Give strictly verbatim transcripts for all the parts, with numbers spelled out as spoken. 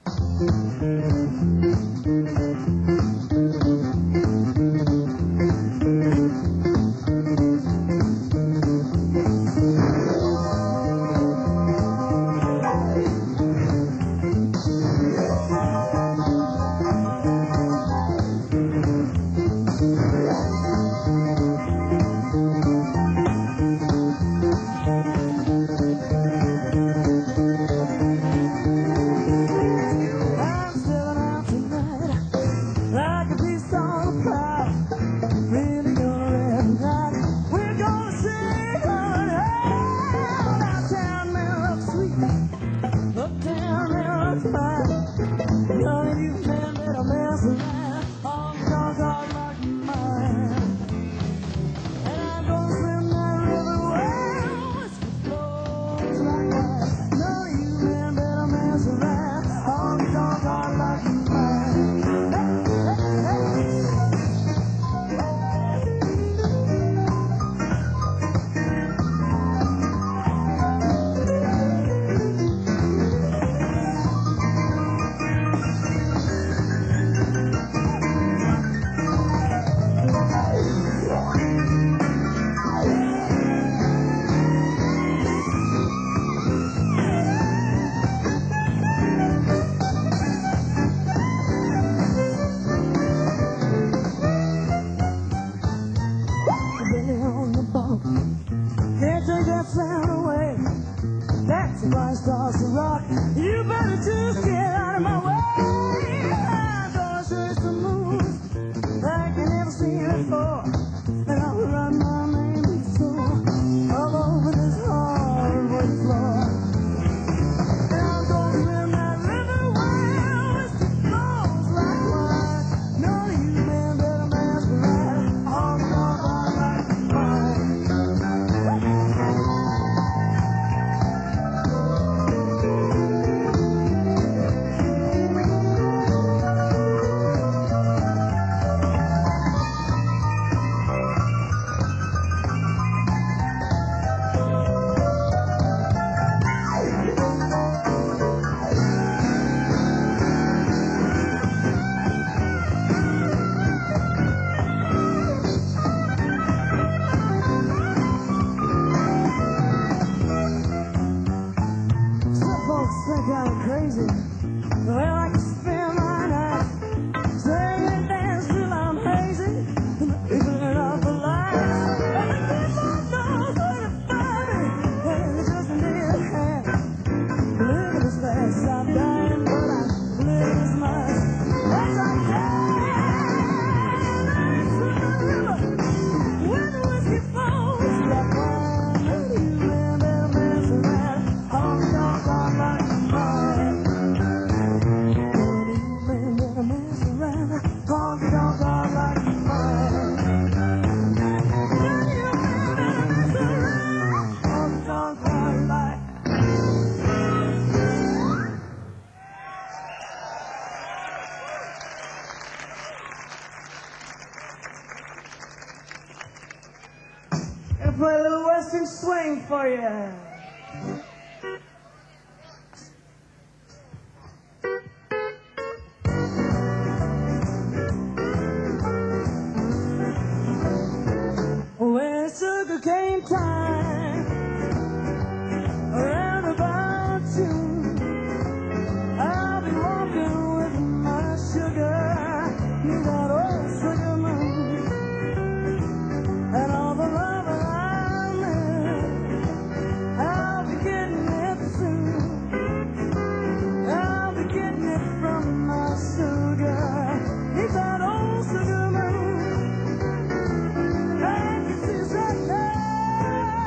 Play a little Western swing for you. When sugar cane time, around about June, I'll be walking with my sugar, you got old sugar moon, and all the love that I live, I'll be getting it soon. I'll be getting it from my sugar, he's that old sugar moon. I can see that now.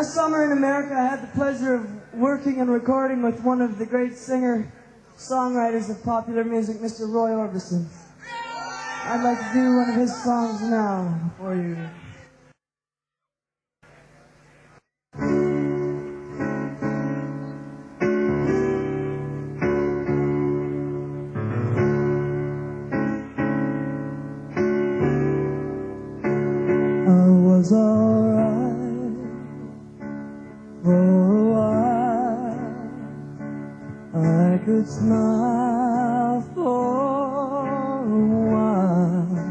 Last summer in America, I had the pleasure of working and recording with one of the great singer-songwriters of popular music, Mister Roy Orbison. I'd like to do one of his songs now for you. I was alright for a while. I could smile for a while.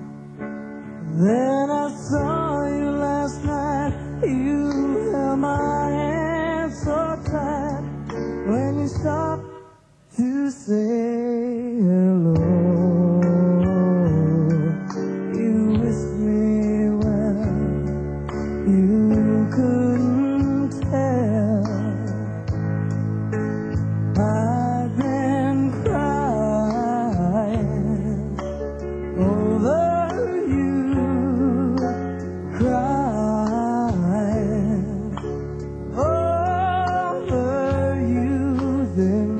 Then I saw you last night. You held my hand so tight when you stopped to say hello. You wished me well. You couldn't tell I've been crying over you, crying over you. Then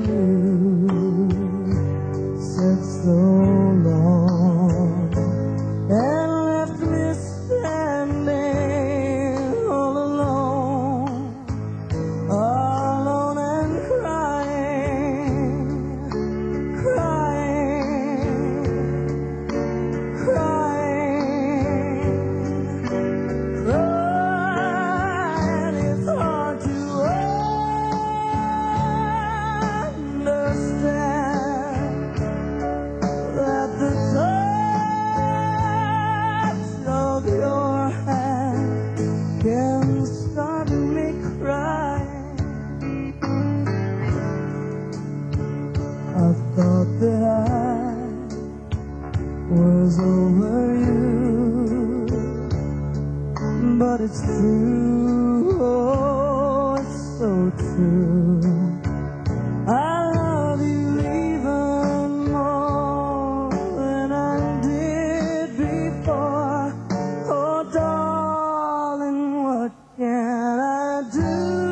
you said so long and left me standing all alone, alone and crying, crying, crying, crying. It's hard to understand that the touch of your hand can start me crying. I thought that I was over you, but it's true, oh, it's so true. I love you even more than I did before. Oh, darling, what can I do?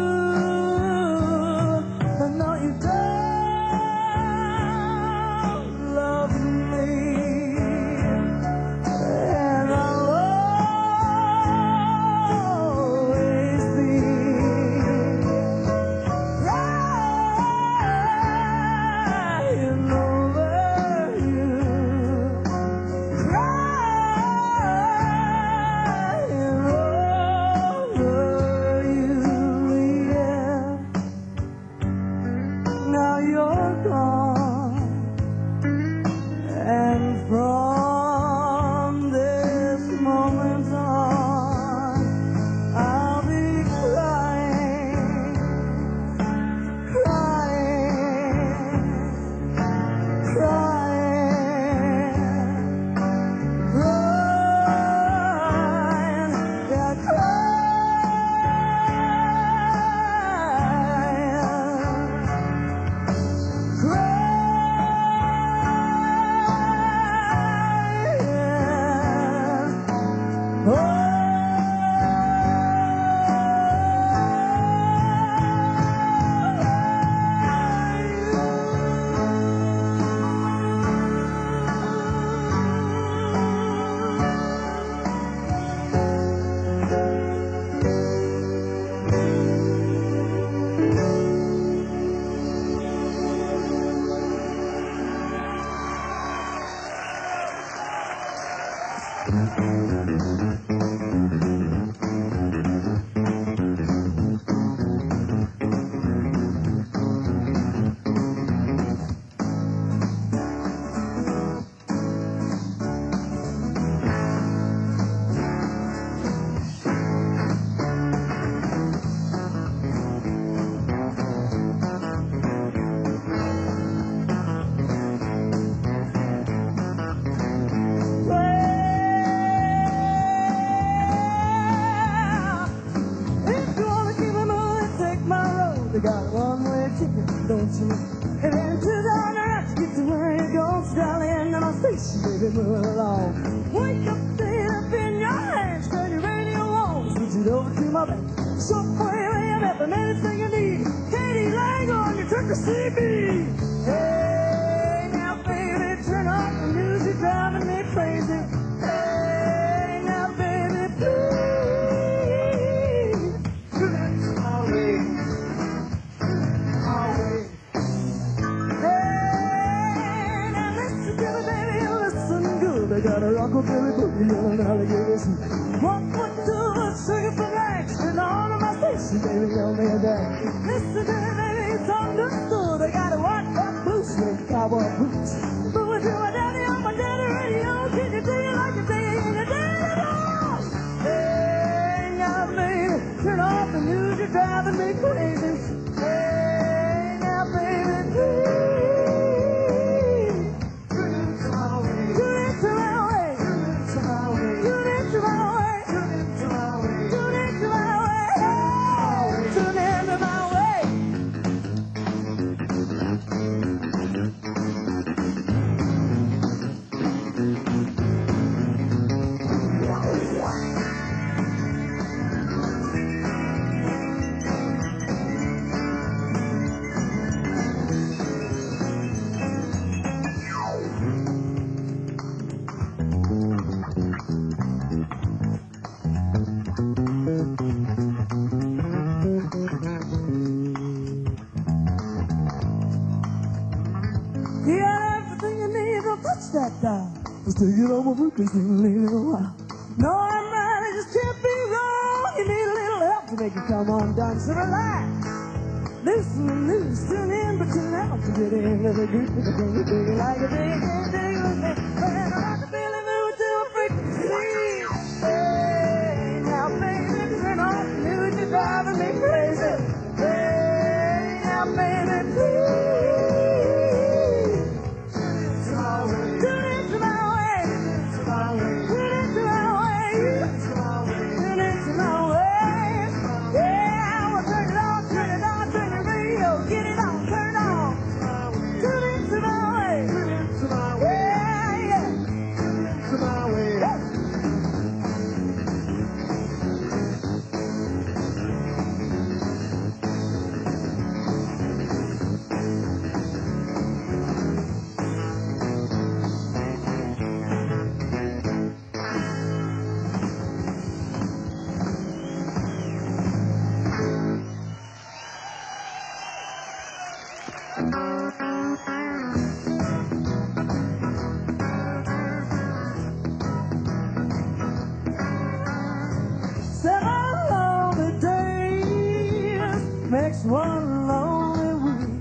I know you don't love me, and I'll always be crying over you, crying over you, yeah. Now you're gone, and from this moment on, I'll be crying, crying, crying, crying, yeah, crying, crying. They got a one-way ticket, don't you know? It ain't too darn right to get to where you're going, darling. And I'll face you, baby, move along. Wake up, stand up in your hands, turn your radio on, switch it over to my back. Subway, I'm having anything you need. Katie Lang on your trip to see me. Hey, now baby, turn off the music, driving me crazy. Hey, now baby, please. Turn it my way. My way. Hey, now listen to me, baby, listen good. I got a rockabilly boogie on alligators. What would do a sugar for rags and all of my faces, baby, on me back. Listen to me, baby, it's understood. I got a white top boots with cowboy boots. Moving to my daddy on my daddy radio. Can you do it like you do it in your daddy house? Hey, now baby, turn off the news, you're driving me crazy. Hey, now baby, please. Turn it to my way. Turn it to my way. Turn it to my way. Turn it to my way. Turn it to my way. Turn it to my way. Hey, turn it to my way. You got everything you need, don't touch that dial. Just take it over for Christmas and leave it a while. No, I'm right, it just can't be wrong. You need a little help to make it come undone. So relax, listen and loose, tune in, but tune out to get into the group of the thing you do. Like a big, big, big, big, and I like to feel it move to a frequency. Hey, now baby, turn off the news, you're driving me crazy. Hey, now baby, please. Seven lonely days makes one lonely week.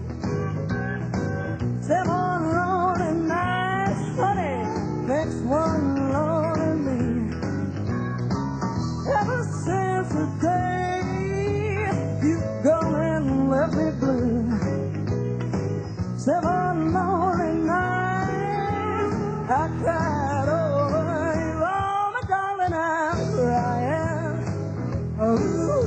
Seven lonely nights, honey, makes one lonely me. Ever since the day you've gone and left me blue. Seven lonely nights I cried over you. Oh, my darling, I'm crying. Ooh,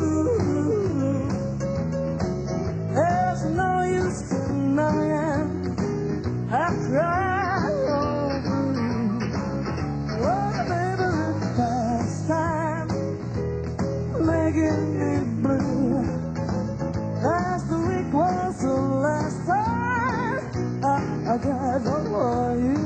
there's no use denying I cried over you. Oh, baby, it's past time making me blue. Last week was the last time I, I cried over you.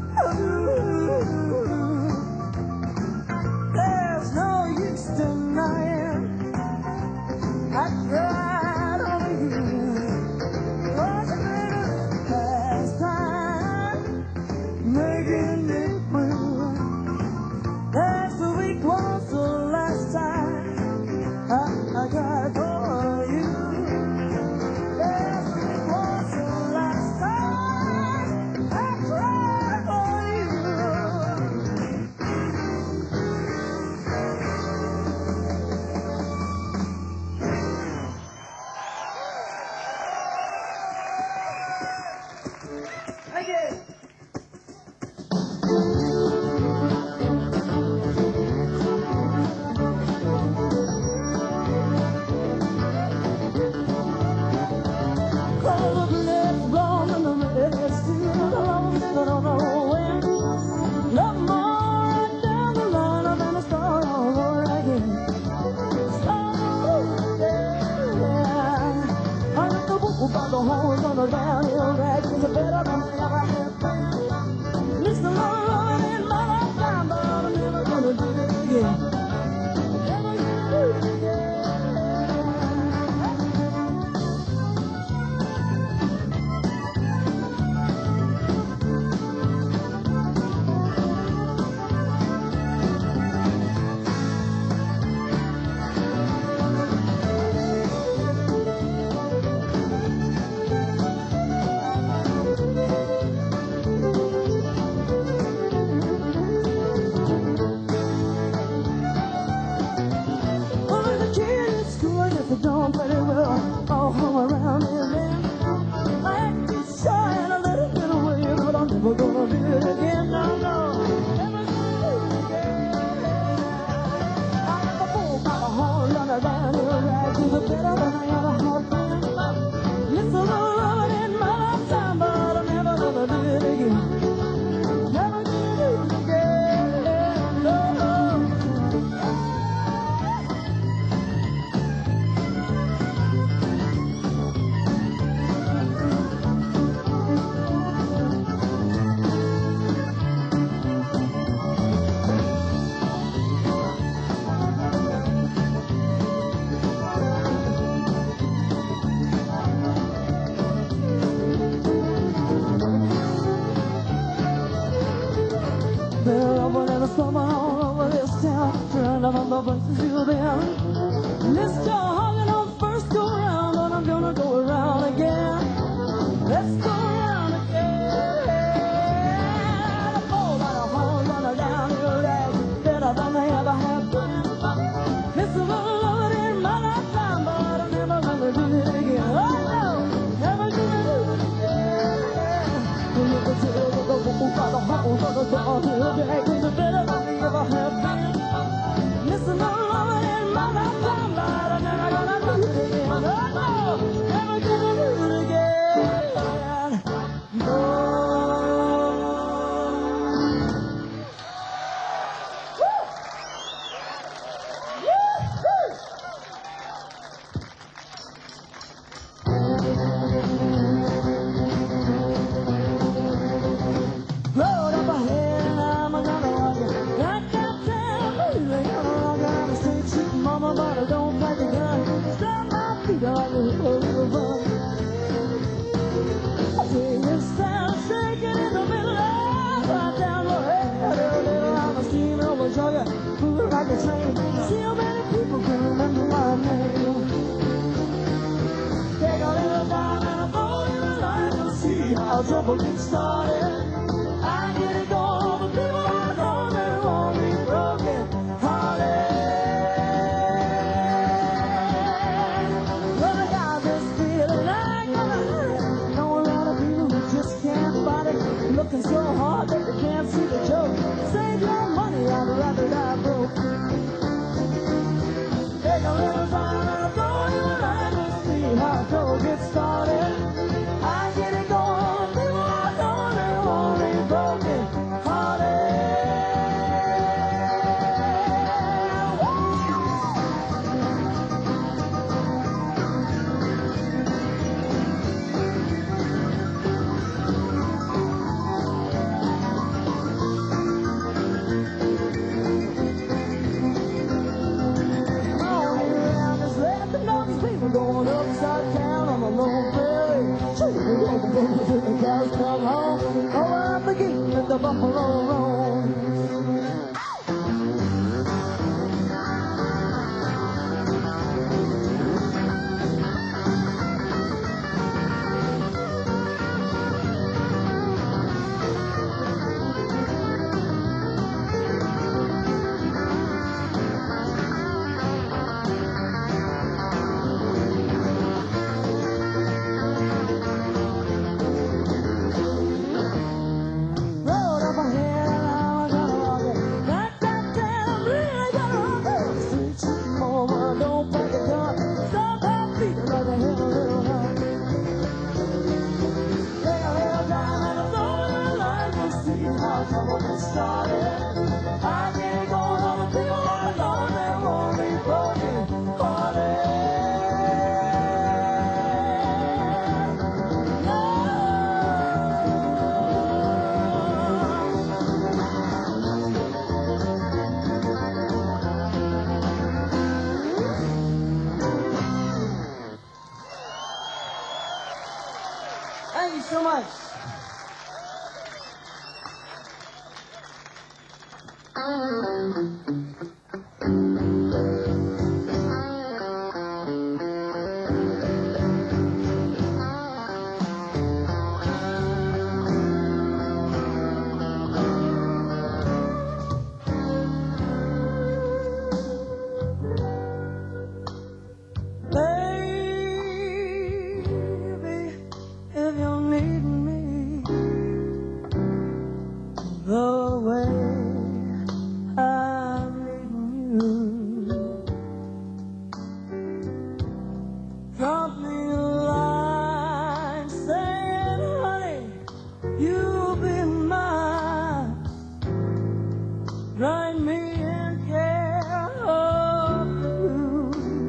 There's no use denying right over you. What's the greatest pastime? Making it blue. Last week was the last time I, I got for you. Last week was the last time I cried for you. Thank you. About the horns on the downhill rag is better than I ever have been. Listen, I'm running in my lifetime, but I'm never gonna do it again. Never gonna do it again. Don't very well, all hung around here then. I act too shy and a little bit away, but I'm never gonna do it again. No, no, never gonna do it again. I got the bull by the horn, running down here, right to the better than I ever have been. Listen, I'm loving in my lifetime, but I'm never gonna do it again. Never gonna do it again. No, no. There are whatever summer all over this town, trying to find the places you've been. List your hugging on first go round, but I'm gonna go around again. Let's go around again. The ball by the horn, running down your leg, better than they ever have been. Listen, I'm loving in my lifetime, but I'm never gonna do it again. Oh no, never gonna do it again. Look at you, look at the by the horn, look at the better than we ever have been. Listen, I'm loving in my lifetime, but I'm never gonna do it again. Oh, no, never gonna do it again. No. Woo! Road up ahead and I'm gonna rock it. Got that town, really gonna rock it. I'm a straight shooting mama, but I don't pack a gun. Stop my feet on the road to run. I see this town shaking in the middle of right down the head. I'm a steaming over Georgia, moving like a train. See how many people can remember my name. Take a little time and I'll throw you a line to see how trouble gets started. I get it going, but people are gone, they won't be broken hearted. Well, I got this feeling I ain't gonna hurt it. Know a lot of people who just can't fight it, looking so hard that they can't see the joke. Save your money, I'd rather die broke. Take a little time and I'll throw you a line to see how trouble gets started. I get it going, people are gone, they won't be broken hearted. till the cows come home. Oh, I'm beginning at the Buffalo Road. Thank you so much. The way I'm needing you, drop me a line saying, honey, you'll be mine. Write me in care of you.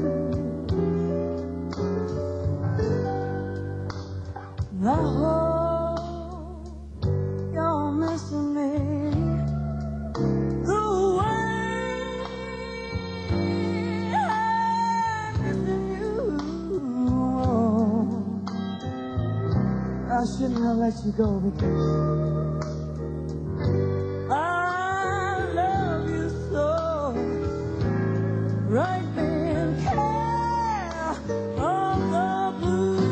I hope you're missing me the way I'm missing you. I shouldn't have let you go because I love you so. Right me in care of the blues.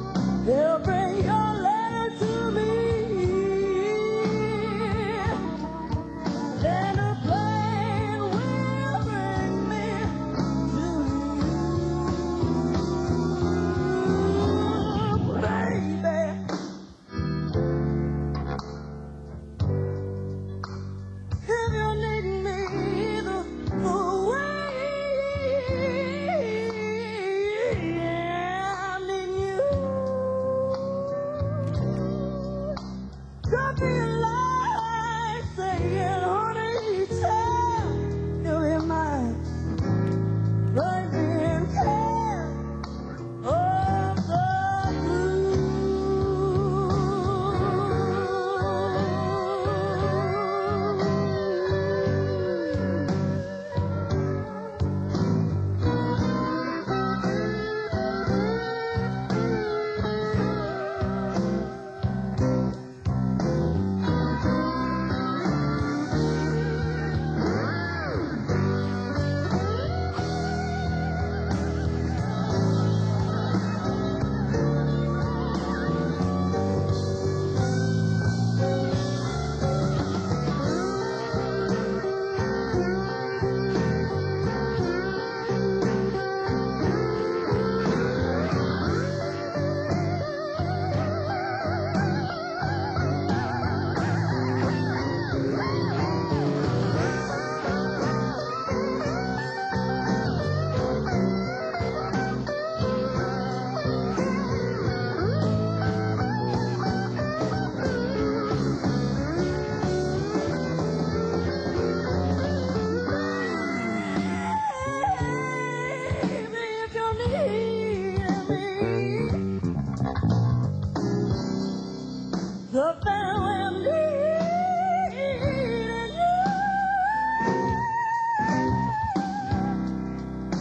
They'll bring your letter to me.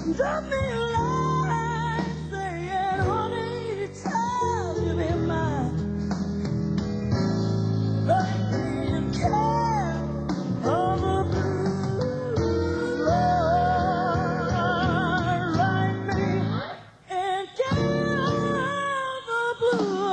Drop me a line saying, honey, child, you be mine. Write me a care of the blues, Lord. Write me a care of the blues.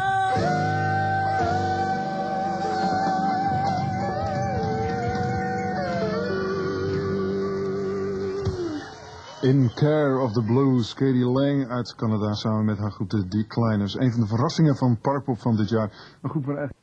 In Care of the Blues, Katie Lang uit Canada samen met haar groep de Decliners. Een van de verrassingen van Parkpop van dit jaar. Een groep waar eigenlijk